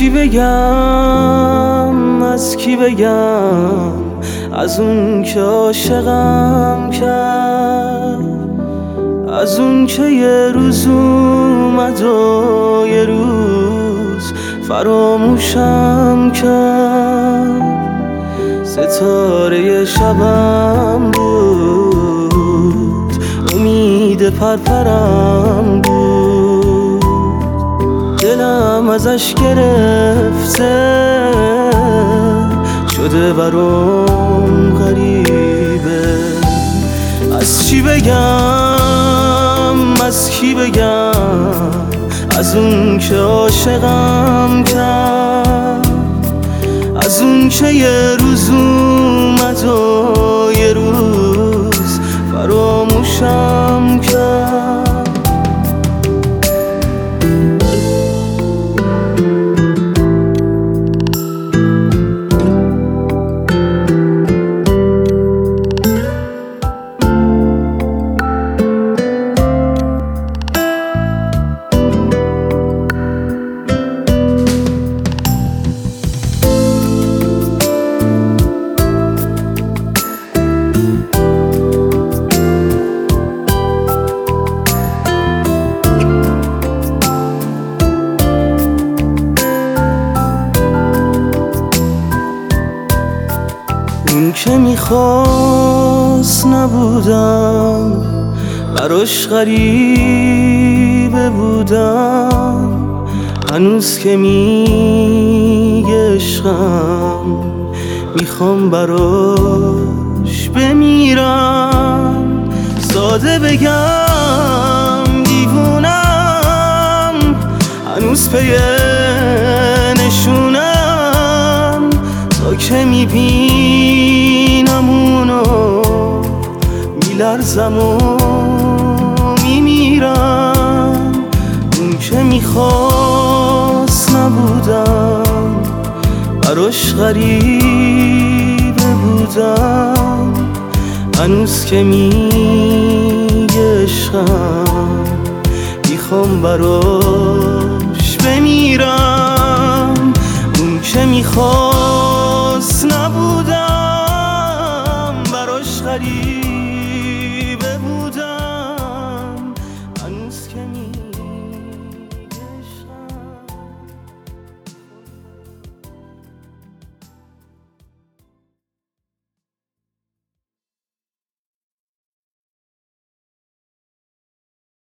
چی بگم، از کی بگم، از اون که عاشقم کرد، از اون که یه روز اومد و یه روز فراموشم کرد. ستاره شبم بود، امید پرپرم بود، دلم ازش گرفته شده برام غریبه. از چی بگم، از کی بگم، از اون که عاشقم کرد، از اون که یه روز اومد و یه روز فراموشم کرد. اون که میخواست نبودم، براش غریبه بودم، هنوز که میگه عشقم میخوام براش بمیرم. ساده بگم دیوونم، هنوز پی نشونم، تا که میبینم اونو میلرزم و میمیرم. اون که میخواست نبودم، براش غریبه بودم، هنوز که میگه عشقم میخوام براش بمیرم. اون که میخواست نبودم، براش غریبه بودم، هنوز که